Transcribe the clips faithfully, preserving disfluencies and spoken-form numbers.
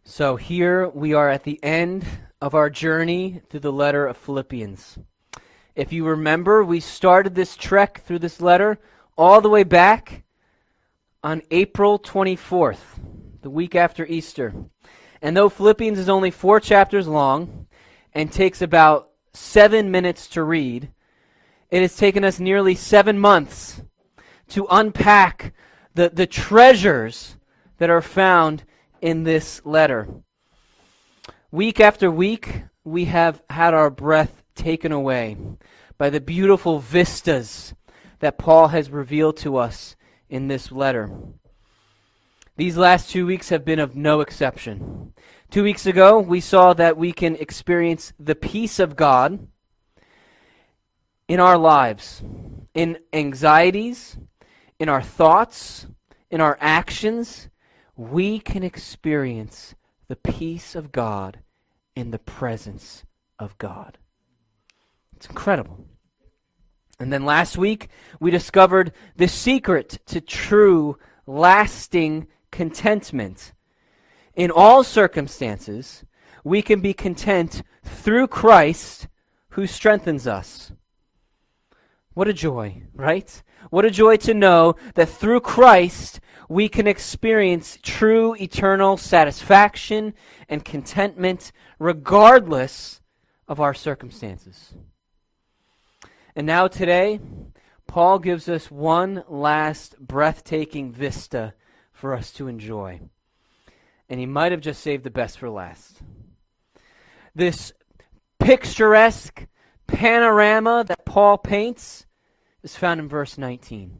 So here we are at the end of our journey through the letter of Philippians. If you remember, we started this trek through this letter all the way back on April twenty-fourth, the week after Easter. And though Philippians is only four chapters long and takes about seven minutes to read, it has taken us nearly seven months to unpack the, the treasures that are found in this letter. Week after week, we have had our breath taken away by the beautiful vistas that Paul has revealed to us in this letter. These last two weeks have been of no exception. Two weeks ago, we saw that we can experience the peace of God in our lives, in anxieties, in our thoughts, in our actions. We can experience the peace of God in the presence of God. It's incredible. And then last week, we discovered the secret to true, lasting contentment. In all circumstances, we can be content through Christ who strengthens us. What a joy, right? What a joy to know that through Christ we can experience true eternal satisfaction and contentment regardless of our circumstances. And now today, Paul gives us one last breathtaking vista for us to enjoy. And he might have just saved the best for last. This picturesque panorama that Paul paints is found in verse nineteen.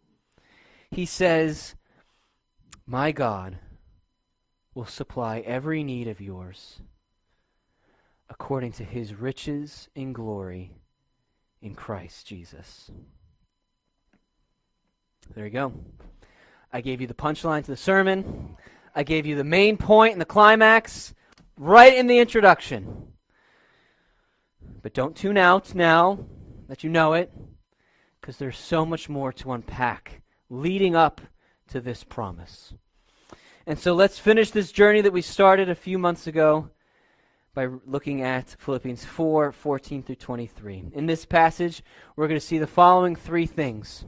He says, "My God will supply every need of yours according to his riches in glory in Christ Jesus." There you go. I gave you the punchline to the sermon. I gave you the main point and the climax right in the introduction. But don't tune out now that you know it, because there's so much more to unpack leading up to this promise. And so let's finish this journey that we started a few months ago by looking at Philippians four, fourteen through twenty-three. In this passage, we're going to see the following three things.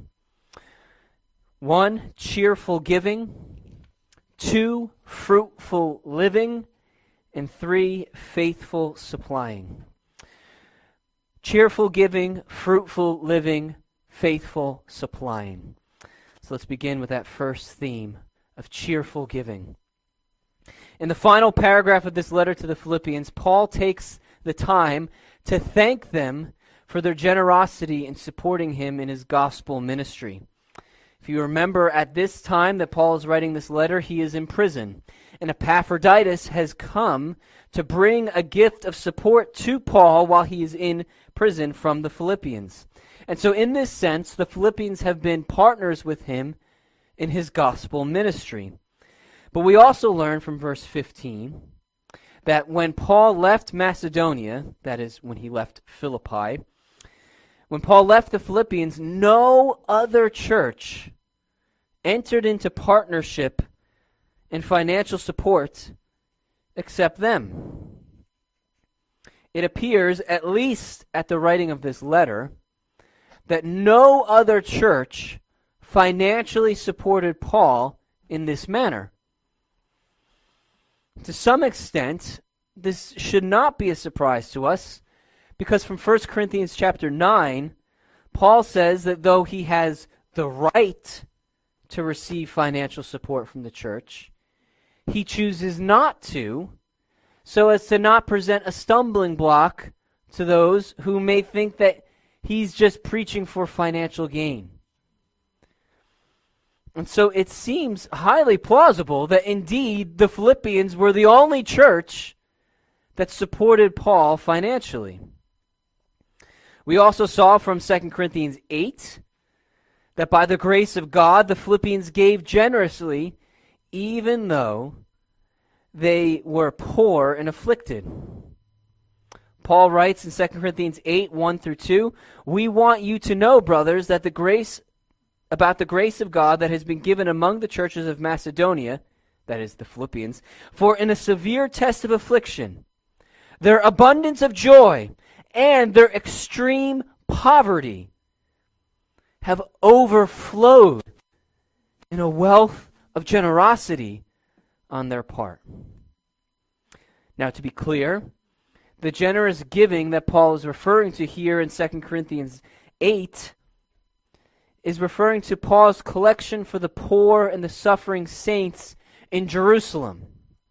One, cheerful giving. Two, fruitful living. And three, faithful supplying. Cheerful giving, fruitful living, faithful supplying. So let's begin with that first theme of cheerful giving. In the final paragraph of this letter to the Philippians, Paul takes the time to thank them for their generosity in supporting him in his gospel ministry. If you remember, at this time that Paul is writing this letter, he is in prison. And Epaphroditus has come to bring a gift of support to Paul while he is in prison from the Philippians. And so in this sense, the Philippians have been partners with him in his gospel ministry. But we also learn from verse fifteen that when Paul left Macedonia, that is, when he left Philippi, when Paul left the Philippians, no other church entered into partnership and financial support except them. It appears, at least at the writing of this letter, that no other church financially supported Paul in this manner. To some extent, this should not be a surprise to us, because from First Corinthians chapter nine, Paul says that though he has the right to receive financial support from the church, he chooses not to, so as to not present a stumbling block to those who may think that he's just preaching for financial gain. And so it seems highly plausible that indeed the Philippians were the only church that supported Paul financially. We also saw from Second Corinthians eight that by the grace of God, the Philippians gave generously, even though they were poor and afflicted. Paul writes in Second Corinthians eight, one through two, "We want you to know, brothers, that the grace about the grace of God that has been given among the churches of Macedonia, that is the Philippians, for in a severe test of affliction, their abundance of joy and their extreme poverty have overflowed in a wealth of generosity on their part. Now, to be clear, the generous giving that Paul is referring to here in Second Corinthians eight is referring to Paul's collection for the poor and the suffering saints in Jerusalem.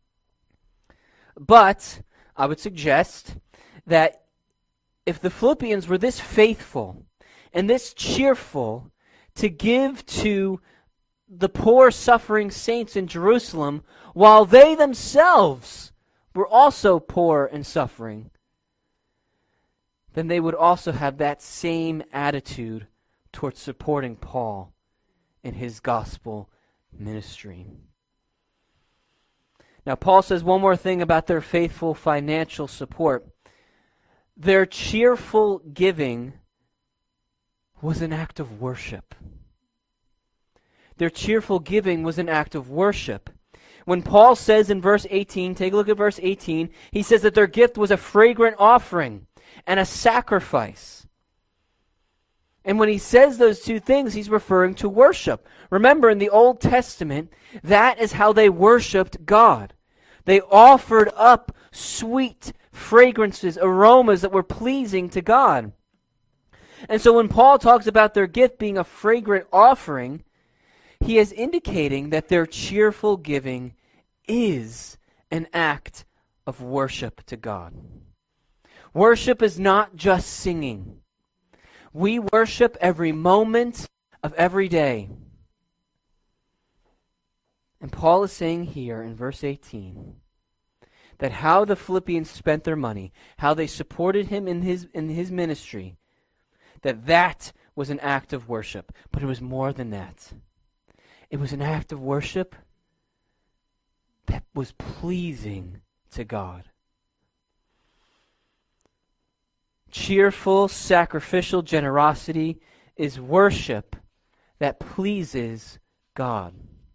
But I would suggest that if the Philippians were this faithful and this cheerful to give to the poor suffering saints in Jerusalem, while they themselves were also poor and suffering, then they would also have that same attitude towards supporting Paul in his gospel ministry. Now, Paul says one more thing about their faithful financial support. Their cheerful giving was an act of worship. Their cheerful giving was an act of worship. When Paul says in verse eighteen, take a look at verse eighteen, he says that their gift was a fragrant offering and a sacrifice. And when he says those two things, he's referring to worship. Remember, in the Old Testament, that is how they worshiped God. They offered up sweet fragrances, aromas that were pleasing to God. And so when Paul talks about their gift being a fragrant offering, he is indicating that their cheerful giving is an act of worship to God. Worship is not just singing. We worship every moment of every day. And Paul is saying here in verse eighteen that how the Philippians spent their money, how they supported him in his in his ministry, that that was an act of worship. But it was more than that. It was an act of worship that was pleasing to God. Cheerful, sacrificial generosity is worship that pleases God.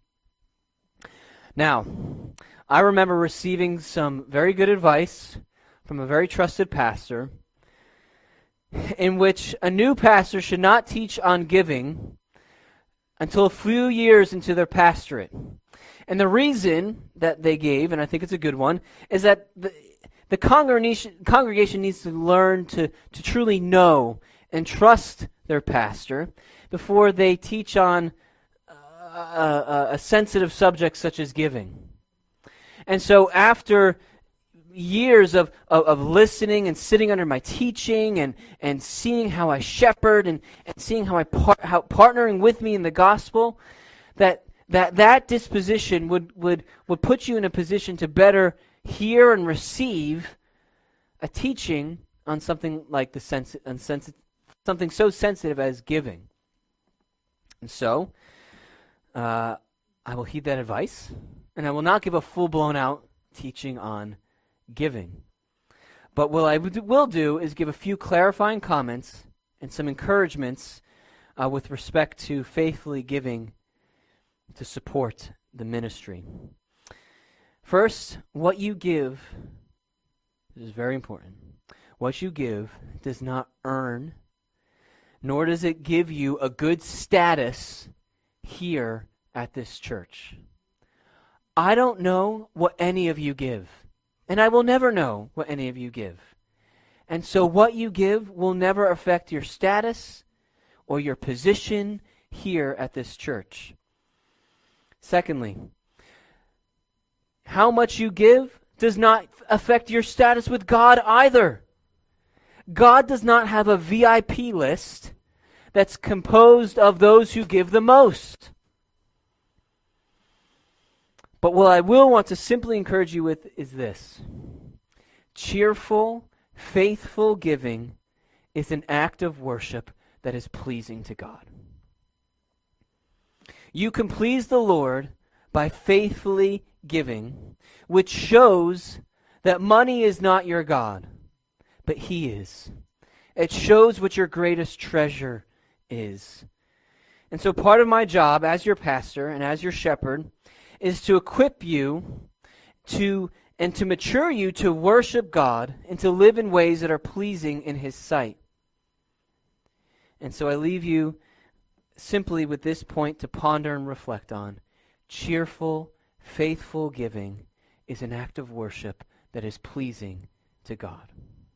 Now, I remember receiving some very good advice from a very trusted pastor in which a new pastor should not teach on giving until a few years into their pastorate. And the reason that they gave, and I think it's a good one, is that the, the congregation, congregation needs to learn to, to truly know and trust their pastor before they teach on a, a, a sensitive subject such as giving. And so after years of, of, of listening and sitting under my teaching and, and seeing how I shepherd and, and seeing how I par- how partnering with me in the gospel, that that that disposition would, would, would put you in a position to better hear and receive a teaching on something like the sensi- on sensi- something so sensitive as giving. And so, uh, I will heed that advice, and I will not give a full-blown out teaching on giving. But what I will do is give a few clarifying comments and some encouragements uh, with respect to faithfully giving to support the ministry. First, what you give, this is very important, what you give does not earn, nor does it give you a good status here at this church. I don't know what any of you give, and I will never know what any of you give. And so what you give will never affect your status or your position here at this church. Secondly, how much you give does not affect your status with God either. God does not have a V I P list that's composed of those who give the most. But what I will want to simply encourage you with is this. Cheerful, faithful giving is an act of worship that is pleasing to God. You can please the Lord by faithfully giving, which shows that money is not your God, but He is. It shows what your greatest treasure is. And so part of my job as your pastor and as your shepherd is to equip you to and to mature you to worship God and to live in ways that are pleasing in His sight. And so I leave you simply with this point to ponder and reflect on. Cheerful, faithful giving is an act of worship that is pleasing to God.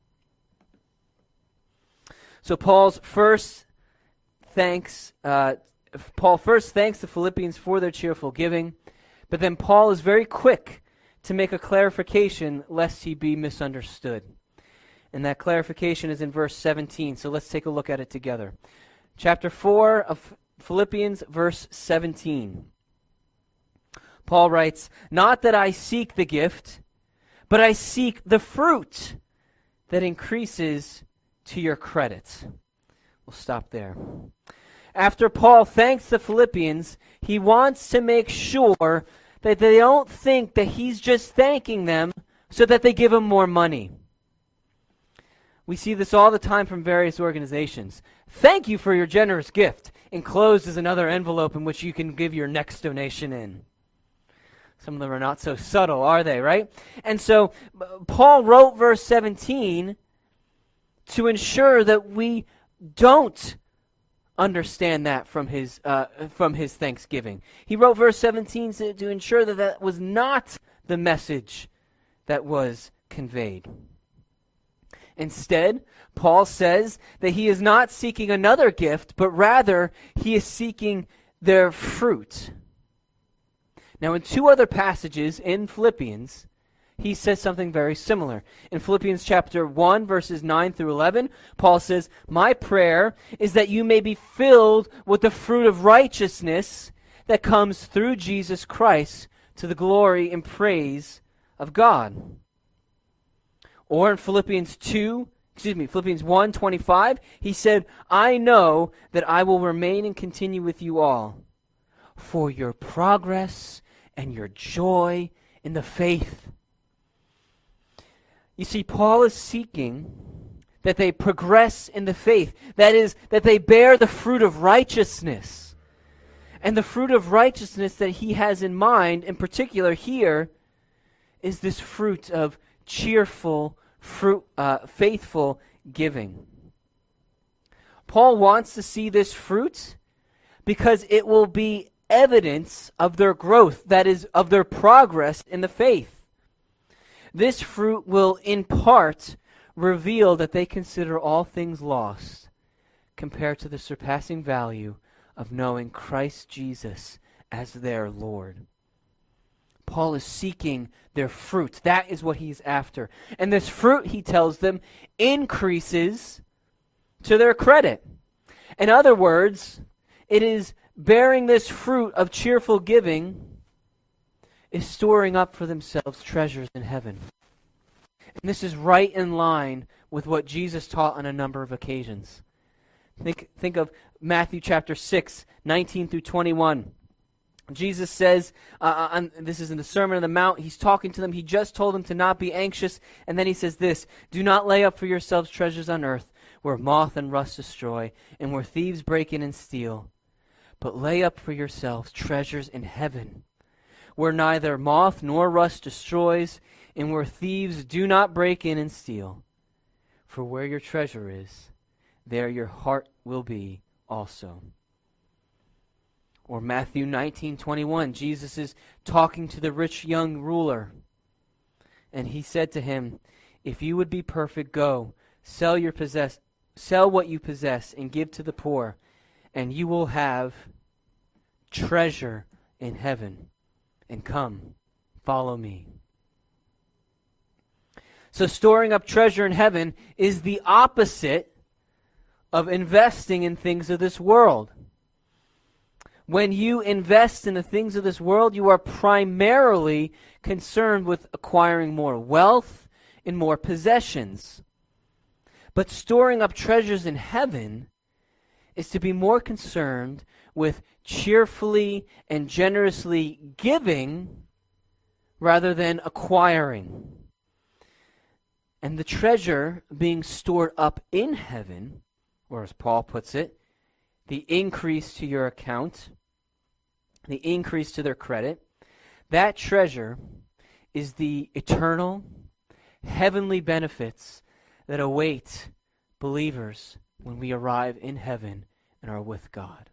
So Paul's first thanks, uh, Paul first thanks the Philippians for their cheerful giving, but then Paul is very quick to make a clarification lest he be misunderstood. And that clarification is in verse seventeen, so let's take a look at it together. Chapter four of Philippians, verse seventeen. Paul writes, "Not that I seek the gift, but I seek the fruit that increases to your credit." We'll stop there. After Paul thanks the Philippians, he wants to make sure that they don't think that he's just thanking them so that they give him more money. We see this all the time from various organizations. Thank you for your generous gift. Enclosed is another envelope in which you can give your next donation in. Some of them are not so subtle, are they, right? And so Paul wrote verse seventeen to ensure that we don't understand that from his uh, from his thanksgiving. He wrote verse seventeen to, to ensure that that was not the message that was conveyed. Instead, Paul says that he is not seeking another gift, but rather he is seeking their fruit. Now, in two other passages in Philippians, he says something very similar. In Philippians chapter one, verses nine through eleven, Paul says, "My prayer is that you may be filled with the fruit of righteousness that comes through Jesus Christ to the glory and praise of God." Or in Philippians two, excuse me, Philippians one twenty-five, he said, "I know that I will remain and continue with you all for your progress and your joy in the faith." You see, Paul is seeking that they progress in the faith. That is, that they bear the fruit of righteousness. And the fruit of righteousness that he has in mind, in particular here, is this fruit of cheerful, fruit, uh, faithful giving. Paul wants to see this fruit because it will be evidence of their growth, that is, of their progress in the faith. This fruit will, in part, reveal that they consider all things lost compared to the surpassing value of knowing Christ Jesus as their Lord. Paul is seeking their fruit. That is what he's after. And this fruit, he tells them, increases to their credit. In other words, it is bearing this fruit of cheerful giving is storing up for themselves treasures in heaven. And this is right in line with what Jesus taught on a number of occasions. Think, think of Matthew chapter six, nineteen through twenty-one. Jesus says, uh, on, this is in the Sermon on the Mount, he's talking to them. He just told them to not be anxious. And then he says this, "Do not lay up for yourselves treasures on earth, where moth and rust destroy, and where thieves break in and steal. But lay up for yourselves treasures in heaven, where neither moth nor rust destroys, and where thieves do not break in and steal. For where your treasure is, there your heart will be also." Or Matthew nineteen twenty-one, Jesus is talking to the rich young ruler. And he said to him, "If you would be perfect, go, sell your possess, sell what you possess, and give to the poor, and you will have treasure in heaven. And come, follow me." So storing up treasure in heaven is the opposite of investing in things of this world. When you invest in the things of this world, you are primarily concerned with acquiring more wealth and more possessions. But storing up treasures in heaven is to be more concerned with cheerfully and generously giving rather than acquiring. And the treasure being stored up in heaven, or as Paul puts it, the increase to your account, the increase to their credit, That treasure is the eternal, heavenly benefits that await believers when we arrive in heaven and are with God.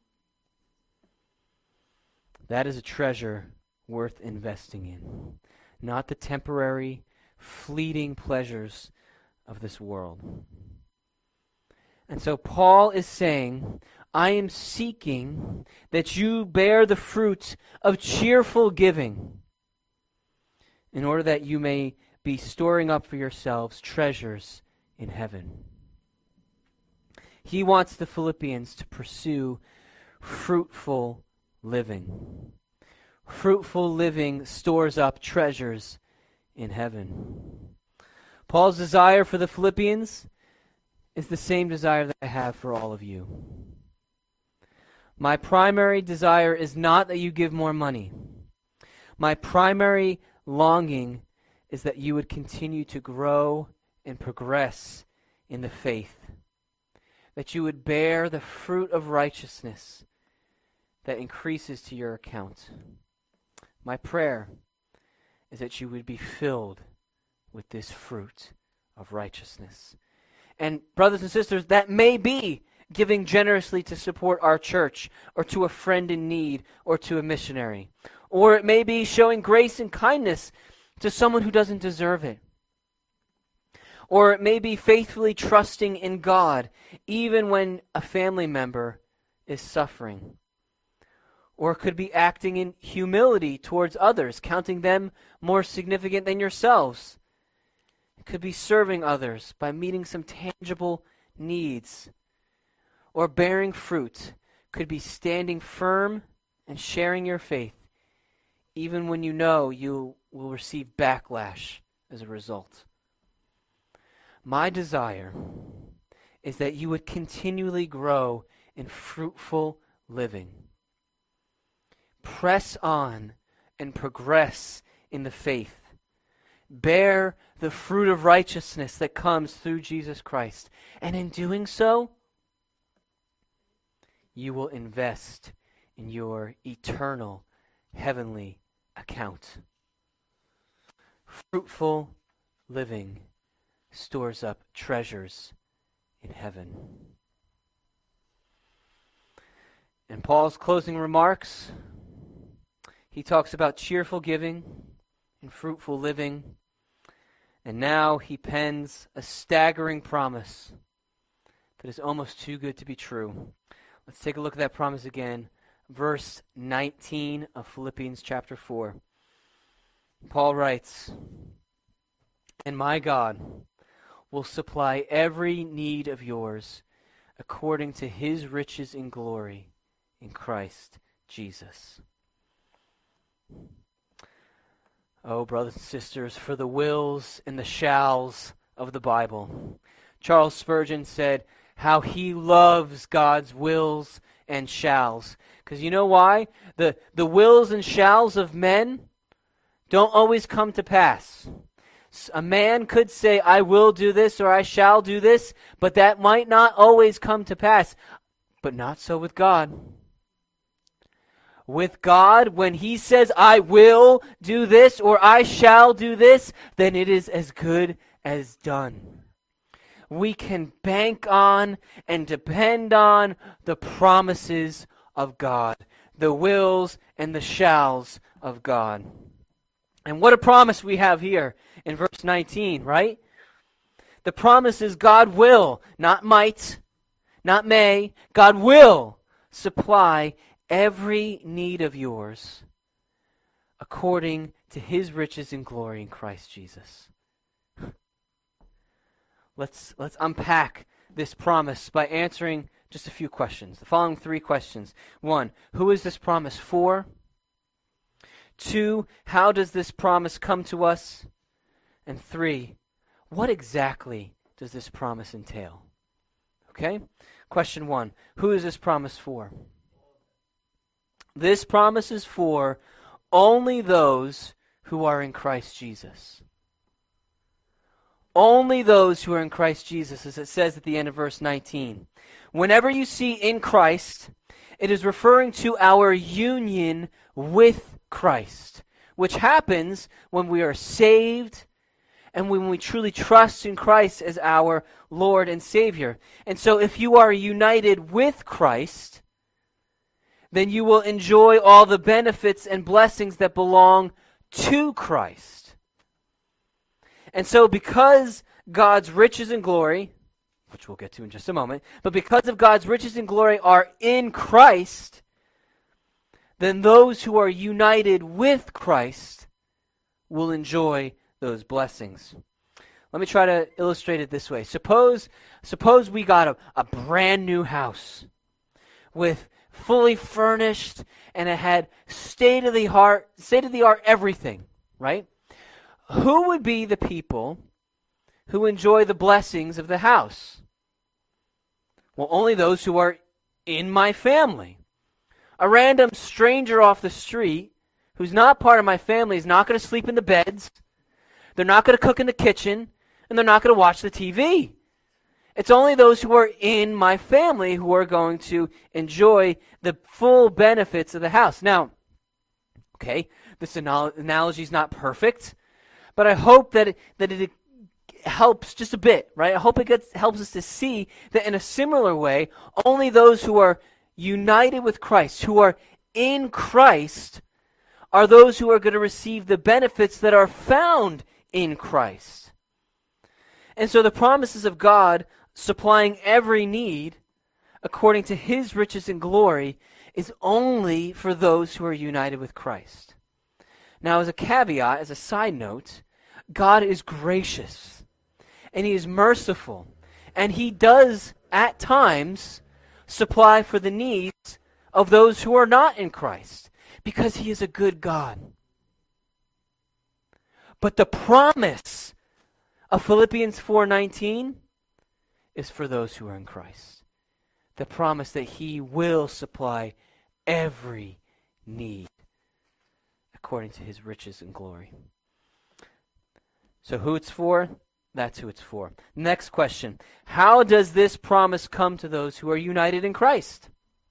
That is a treasure worth investing in, not the temporary, fleeting pleasures of this world. And so Paul is saying, I am seeking that you bear the fruit of cheerful giving in order that you may be storing up for yourselves treasures in heaven. He wants the Philippians to pursue fruitful living. Fruitful living stores up treasures in heaven. Paul's desire for the Philippians is the same desire that I have for all of you. My primary desire is not that you give more money. My primary longing is that you would continue to grow and progress in the faith. That you would bear the fruit of righteousness that increases to your account. My prayer is that you would be filled with this fruit of righteousness. And brothers and sisters, that may be giving generously to support our church, or to a friend in need, or to a missionary. Or it may be showing grace and kindness to someone who doesn't deserve it. Or it may be faithfully trusting in God, even when a family member is suffering. Or it could be acting in humility towards others, counting them more significant than yourselves. It could be serving others by meeting some tangible needs. Or bearing fruit could be standing firm and sharing your faith, even when you know you will receive backlash as a result. My desire is that you would continually grow in fruitful living. Press on and progress in the faith. Bear the fruit of righteousness that comes through Jesus Christ. And in doing so, you will invest in your eternal heavenly account. Fruitful living stores up treasures in heaven. In Paul's closing remarks, he talks about cheerful giving and fruitful living. And now he pens a staggering promise that is almost too good to be true. Let's take a look at that promise again. Verse nineteen of Philippians chapter four. Paul writes, "And my God will supply every need of yours according to his riches in glory in Christ Jesus." Oh, brothers and sisters, for the wills and the shalls of the Bible. Charles Spurgeon said how he loves God's wills and shalls. Because you know why? The, the wills and shalls of men don't always come to pass. A man could say, I will do this or I shall do this, but that might not always come to pass. But not so with God. With God, when he says, I will do this or I shall do this, then it is as good as done. We can bank on and depend on the promises of God, the wills and the shalls of God. And what a promise we have here in verse nineteen, right? The promise is God will, not might, not may, God will supply every need of yours according to his riches and glory in Christ Jesus. Let's, let's unpack this promise by answering just a few questions. The following three questions. One, who is this promise for? Two, how does this promise come to us? And three, what exactly does this promise entail? Okay? Question one, who is this promise for? This promise is for only those who are in Christ Jesus. Only those who are in Christ Jesus, as it says at the end of verse nineteen. Whenever you see in Christ, it is referring to our union with Christ, which happens when we are saved and when we truly trust in Christ as our Lord and Savior. And so if you are united with Christ, then you will enjoy all the benefits and blessings that belong to Christ. And so because God's riches and glory, which we'll get to in just a moment, but because of God's riches and glory are in Christ, then those who are united with Christ will enjoy those blessings. Let me try to illustrate it this way. Suppose, suppose we got a, a brand new house with fully furnished, and it had state-of-the-art, state-of-the-art everything, right? Who would be the people who enjoy the blessings of the house? Well, only those who are in my family. A random stranger off the street who's not part of my family is not going to sleep in the beds. They're not going to cook in the kitchen, and they're not going to watch the T V. It's only those who are in my family who are going to enjoy the full benefits of the house. Now, okay, this anal- analogy is not perfect, but I hope that it, that it helps just a bit, right? I hope it gets, helps us to see that in a similar way, only those who are united with Christ, who are in Christ, are those who are going to receive the benefits that are found in Christ. And so the promises of God supplying every need according to his riches and glory is only for those who are united with Christ. Now, as a caveat, as a side note, God is gracious and he is merciful, and he does at times supply for the needs of those who are not in Christ, because he is a good God. But the promise of Philippians four nineteen is for those who are in Christ. The promise that he will supply every need according to his riches and glory. So who it's for? That's who it's for. Next question. How does this promise come to those who are united in Christ?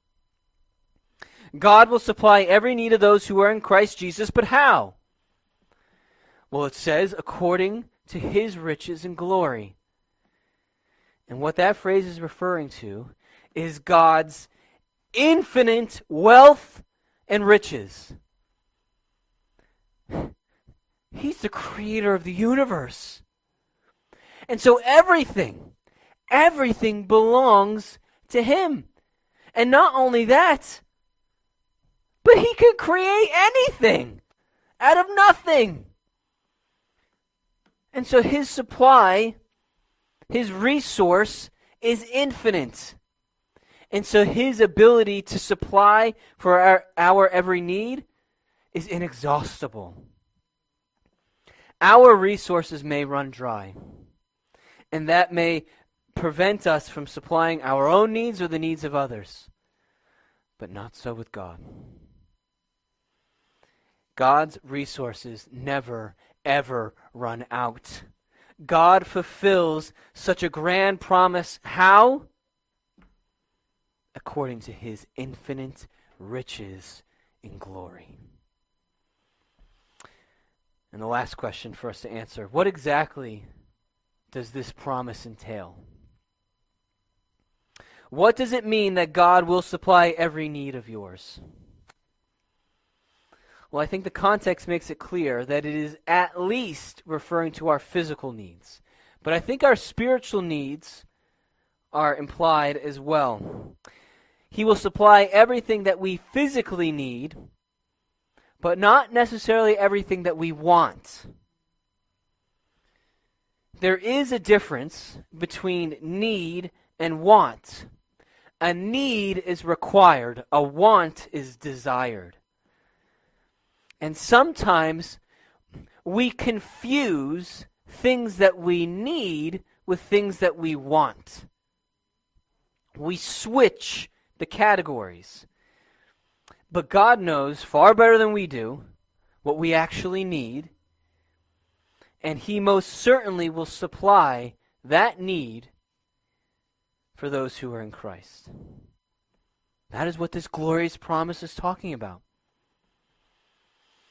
God will supply every need of those who are in Christ Jesus, but how? Well, it says, according to his riches and glory. And what that phrase is referring to is God's infinite wealth and riches. He's the creator of the universe. And so everything, everything belongs to him. And not only that, but he can create anything out of nothing. And so his supply, his resource is infinite. And so his ability to supply for our, our every need is inexhaustible. Our resources may run dry, and that may prevent us from supplying our own needs or the needs of others. But not so with God. God's resources never, ever run out. God fulfills such a grand promise. How? According to his infinite riches in glory. And the last question for us to answer, what exactly does this promise entail? What does it mean that God will supply every need of yours? Well, I think the context makes it clear that it is at least referring to our physical needs. But I think our spiritual needs are implied as well. He will supply everything that we physically need, but not necessarily everything that we want. There is a difference between need and want. A need is required, a want is desired. And sometimes we confuse things that we need with things that we want. We switch the categories. But God knows far better than we do what we actually need, and he most certainly will supply that need for those who are in Christ. That is what this glorious promise is talking about.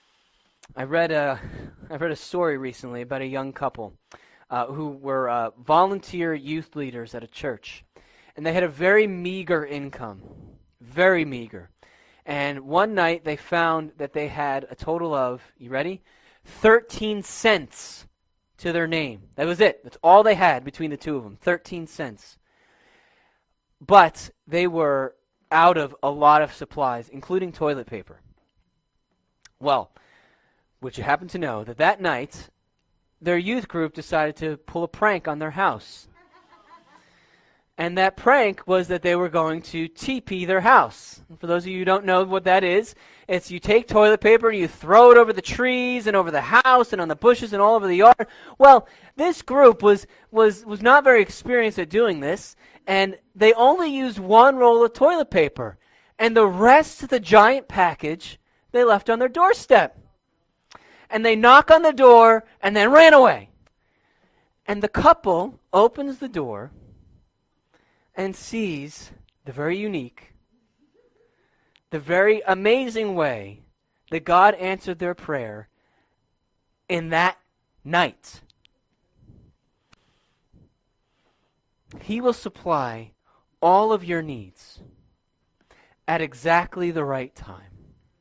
I read a, I read a story recently about a young couple uh, who were uh, volunteer youth leaders at a church. And they had a very meager income, very meager. And one night they found that they had a total of, you ready? thirteen cents to their name. That was it. That's all they had between the two of them, thirteen cents. But they were out of a lot of supplies, including toilet paper. Well, would you happen to know that that night, their youth group decided to pull a prank on their house? And that prank was that they were going to T P their house. And for those of you who don't know what that is, it's you take toilet paper and you throw it over the trees and over the house and on the bushes and all over the yard. Well, this group was was was not very experienced at doing this, and they only used one roll of toilet paper. And the rest of the giant package they left on their doorstep. And they knock on the door and then ran away. And the couple opens the door and sees the very unique, the very amazing way that God answered their prayer in that night. He will supply all of your needs at exactly the right time.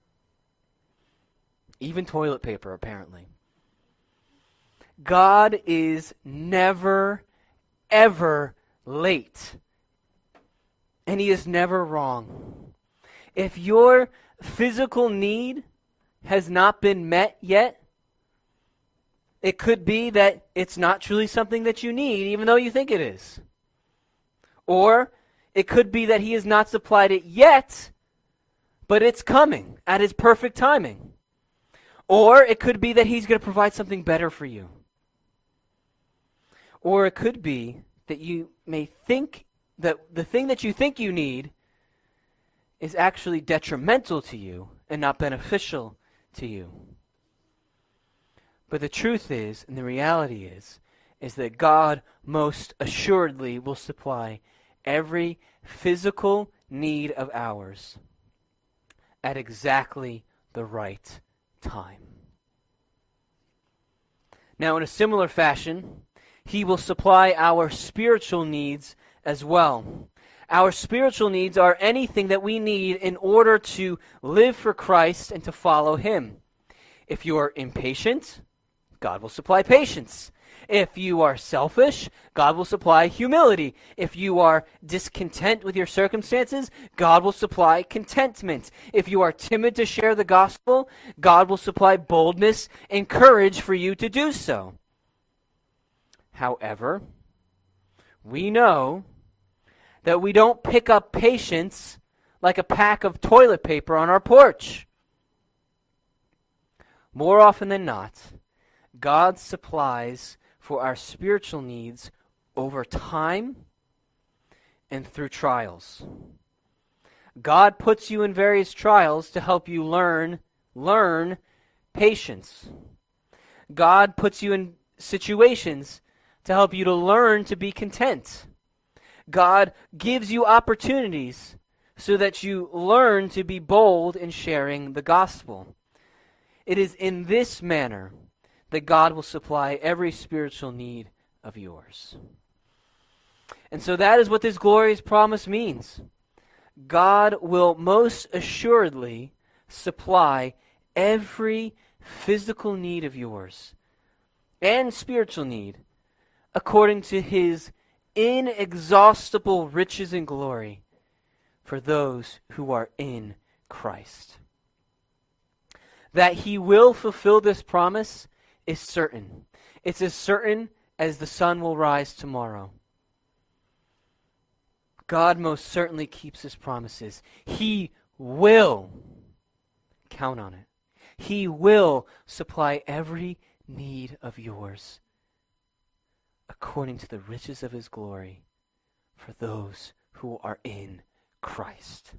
Even toilet paper, apparently. God is never, ever late. And he is never wrong. If your physical need has not been met yet, it could be that it's not truly something that you need, even though you think it is. Or it could be that he has not supplied it yet, but it's coming at his perfect timing. Or it could be that he's going to provide something better for you. Or it could be that you may think that the thing that you think you need is actually detrimental to you and not beneficial to you. But the truth is, and the reality is, is that God most assuredly will supply every physical need of ours at exactly the right time. Now, in a similar fashion, he will supply our spiritual needs as well. Our spiritual needs are anything that we need in order to live for Christ and to follow him. If you are impatient, God will supply patience. If you are selfish, God will supply humility. If you are discontent with your circumstances, God will supply contentment. If you are timid to share the gospel, God will supply boldness and courage for you to do so. However, we know that we don't pick up patience like a pack of toilet paper on our porch. More often than not, God supplies for our spiritual needs over time and through trials. God puts you in various trials to help you learn, learn patience. God puts you in situations to help you to learn to be content. God gives you opportunities so that you learn to be bold in sharing the gospel. It is in this manner that God will supply every spiritual need of yours. And so that is what this glorious promise means. God will most assuredly supply every physical need of yours and spiritual need according to his inexhaustible riches and glory for those who are in Christ. That he will fulfill this promise is certain. It's as certain as the sun will rise tomorrow. God most certainly keeps his promises. He will count on it. He will supply every need of yours according to the riches of his glory for those who are in Christ.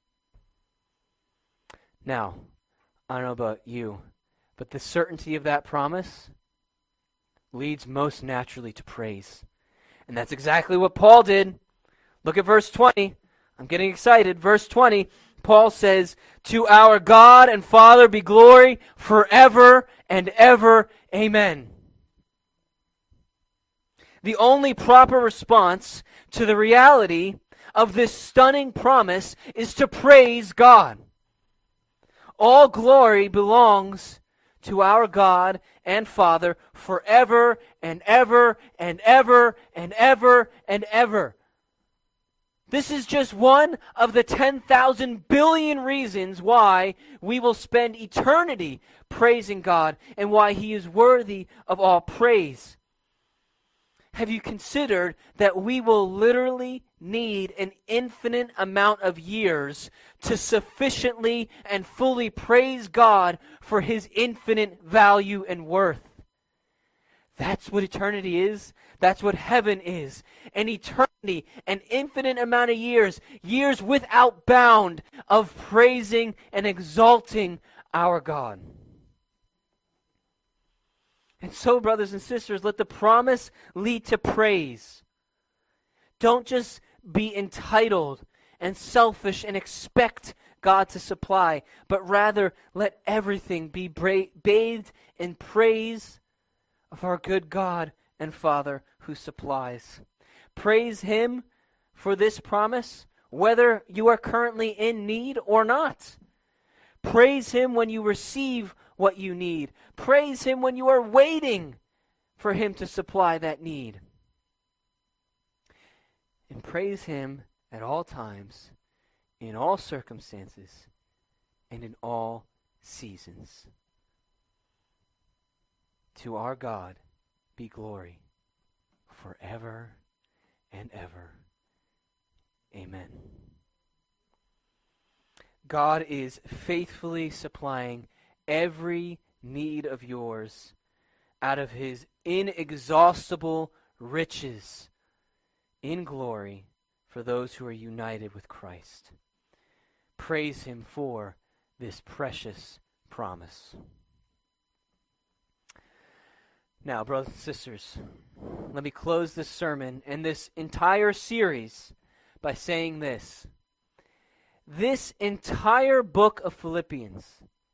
Now, I don't know about you, but the certainty of that promise leads most naturally to praise. And that's exactly what Paul did. Look at verse twenty. I'm getting excited. Verse twenty. Paul says, "To our God and Father be glory forever and ever. Amen." The only proper response to the reality of this stunning promise is to praise God. All glory belongs to our God and Father forever and ever and ever and ever and ever. This is just one of the ten thousand billion reasons why we will spend eternity praising God and why He is worthy of all praise. Have you considered that we will literally need an infinite amount of years to sufficiently and fully praise God for His infinite value and worth? That's what eternity is. That's what heaven is. An eternity, an infinite amount of years, years without bound of praising and exalting our God. And so, brothers and sisters, let the promise lead to praise. Don't just be entitled and selfish and expect God to supply, but rather let everything be bra- bathed in praise of our good God and Father who supplies. Praise Him for this promise, whether you are currently in need or not. Praise Him when you receive what you need. Praise Him when you are waiting for Him to supply that need. And praise Him at all times, in all circumstances, and in all seasons. To our God be glory forever and ever. Amen. God is faithfully supplying every need of yours out of His inexhaustible riches in glory for those who are united with Christ. Praise Him for this precious promise. Now, brothers and sisters, let me close this sermon and this entire series by saying this. This entire book of Philippians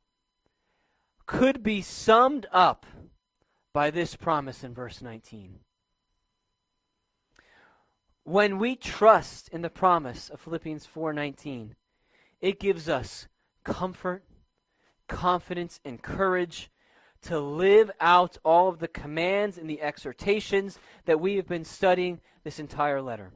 could be summed up by this promise in verse nineteen. When we trust in the promise of Philippians four nineteen, it gives us comfort, confidence, and courage to live out all of the commands and the exhortations that we have been studying this entire letter.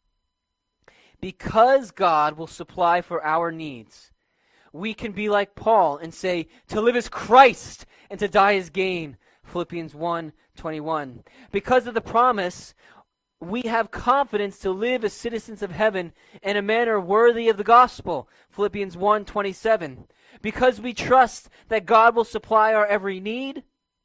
Because God will supply for our needs, we can be like Paul and say, to live is Christ and to die is gain. Philippians one twenty-one. Because of the promise, we have confidence to live as citizens of heaven in a manner worthy of the gospel. Philippians one twenty-seven. Because we trust that God will supply our every need,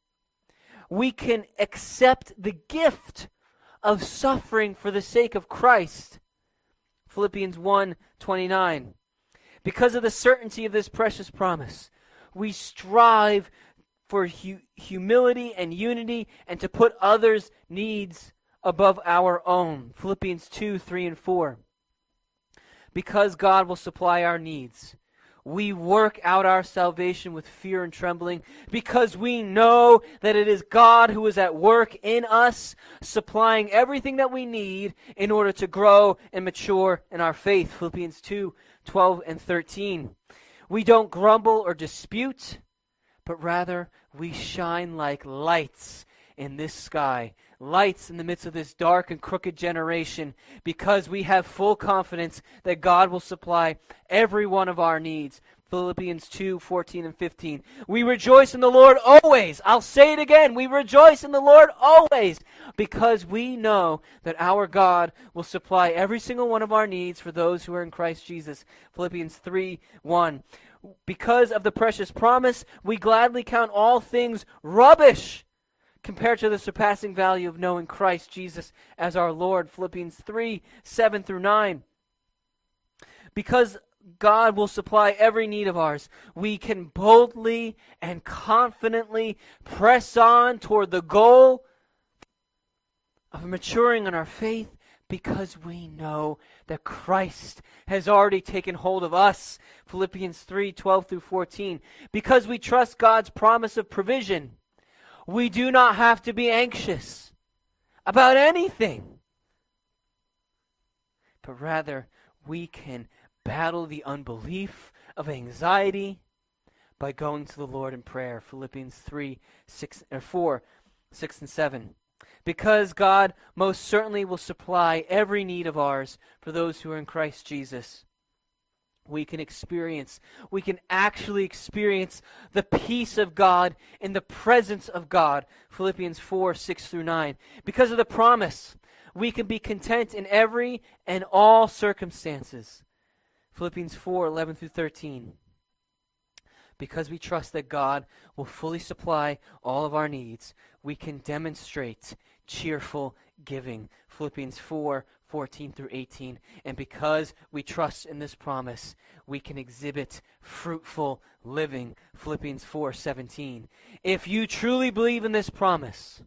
we can accept the gift of suffering for the sake of Christ. Philippians one twenty-nine. Because of the certainty of this precious promise, we strive for hu- humility and unity and to put others' needs above our own. Philippians two, three, and four. Because God will supply our needs, we work out our salvation with fear and trembling, because we know that it is God who is at work in us, supplying everything that we need in order to grow and mature in our faith. Philippians two, twelve, and thirteen. We don't grumble or dispute, but rather we shine like lights in this sky, lights in the midst of this dark and crooked generation, because we have full confidence that God will supply every one of our needs. Philippians two, fourteen, and fifteen. We rejoice in the Lord always. I'll say it again. We rejoice in the Lord always, because we know that our God will supply every single one of our needs for those who are in Christ Jesus. Philippians three, one. Because of the precious promise, we gladly count all things rubbish compared to the surpassing value of knowing Christ Jesus as our Lord. Philippians three, seven through nine. Because God will supply every need of ours, we can boldly and confidently press on toward the goal of maturing in our faith, Because we know that Christ has already taken hold of us. Philippians three, twelve through fourteen. Because we trust God's promise of provision, we do not have to be anxious about anything. But rather, we can battle the unbelief of anxiety by going to the Lord in prayer. Philippians three, six, or four, six and seven. Because God most certainly will supply every need of ours for those who are in Christ Jesus, we can experience, we can actually experience the peace of God in the presence of God. Philippians four, six through nine. Because of the promise, we can be content in every and all circumstances. Philippians four, eleven through thirteen. Because we trust that God will fully supply all of our needs, we can demonstrate cheerful giving. Philippians four, fourteen through eighteen. And because we trust in this promise, we can exhibit fruitful living. Philippians four, seventeen. If you truly believe in this promise,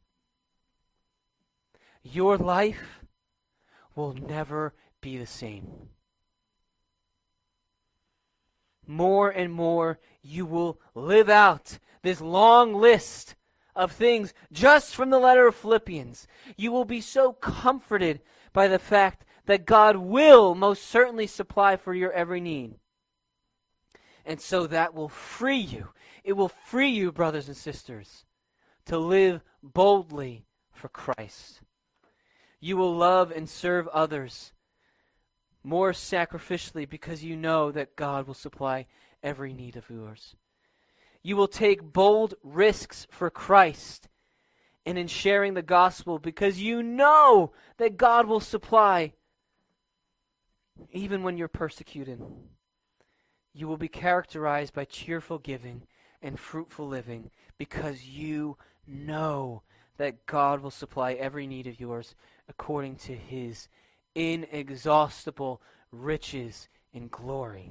your life will never be the same. More and more, you will live out this long list of things just from the letter of Philippians. You will be so comforted by the fact that God will most certainly supply for your every need. And so that will free you. It will free you, brothers and sisters, to live boldly for Christ. You will love and serve others more sacrificially because you know that God will supply every need of yours. You will take bold risks for Christ and in sharing the gospel because you know that God will supply even when you're persecuted. You will be characterized by cheerful giving and fruitful living because you know that God will supply every need of yours according to his inexhaustible riches in glory.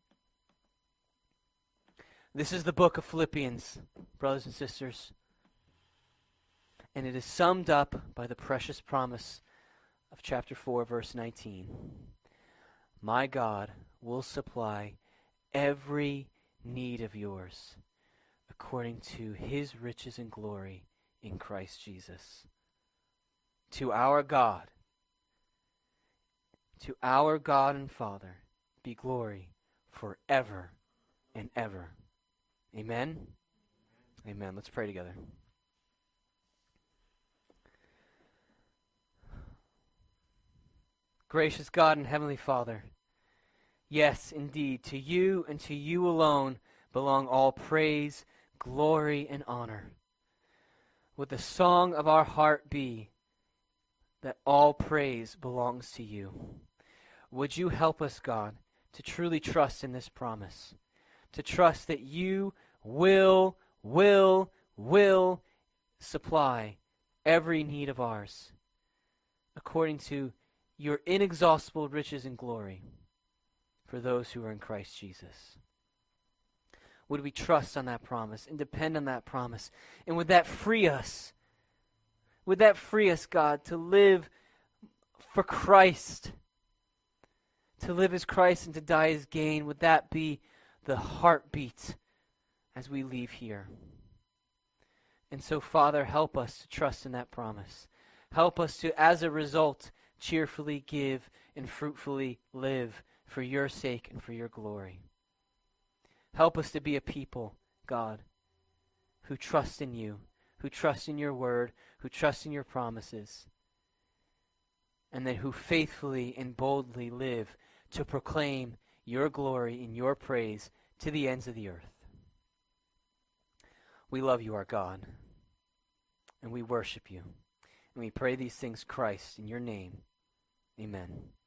This is the book of Philippians, brothers and sisters. And it is summed up by the precious promise of chapter four, verse nineteen. My God will supply every need of yours according to his riches and glory in Christ Jesus. To our God, to our God and Father, be glory forever and ever. Amen? Amen. Let's pray together. Gracious God and Heavenly Father, yes, indeed, to you and to you alone belong all praise, glory, and honor. Would the song of our heart be that all praise belongs to you. Would you help us, God, to truly trust in this promise, to trust that you will, will, will supply every need of ours according to your inexhaustible riches and glory for those who are in Christ Jesus. Would we trust on that promise and depend on that promise? And would that free us? Would that free us, God, to live for Christ? To live as Christ and to die as gain? Would that be the heartbeat as we leave here? And so, Father, help us to trust in that promise. Help us to, as a result, cheerfully give and fruitfully live for your sake and for your glory. Help us to be a people, God, who trust in you, who trust in your word, who trust in your promises, and then who faithfully and boldly live to proclaim your glory and your praise to the ends of the earth. We love you, our God, and we worship you. And we pray these things, Christ, in your name. Amen.